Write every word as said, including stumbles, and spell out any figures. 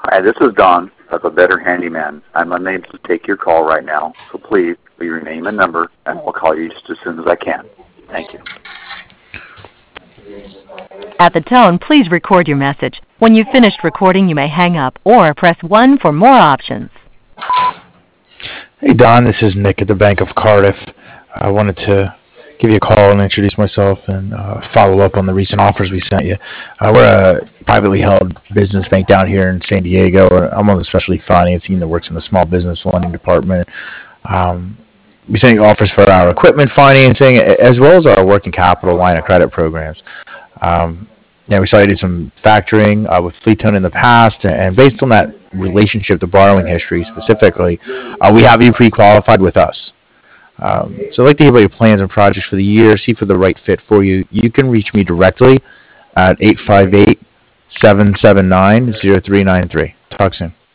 Hi, this is Don of a Better Handyman. I'm unable to take your call right now, so please leave your name and number, and I'll call you just as soon as I can. Thank you. At the tone, please record your message. When you've finished recording, you may hang up or press one for more options. Hey Don, this is Nick at the Bank of Cardiff. I wanted to give you a call and introduce myself and uh, follow up on the recent offers we sent you. Uh, we're a privately held business bank down here in San Diego. I'm on the specialty finance team that works in the small business lending department. Um, we sent you offers for our equipment financing as well as our working capital line of credit programs. Um, yeah, we saw you did some factoring uh, with Fleetone in the past, and based on that relationship, the borrowing history specifically, uh, we have you pre-qualified with us. Um, so I'd like to hear about your plans and projects for the year, see for the right fit for you. You can reach me directly at eight five eight, seven seven nine, zero three nine three. Talk soon.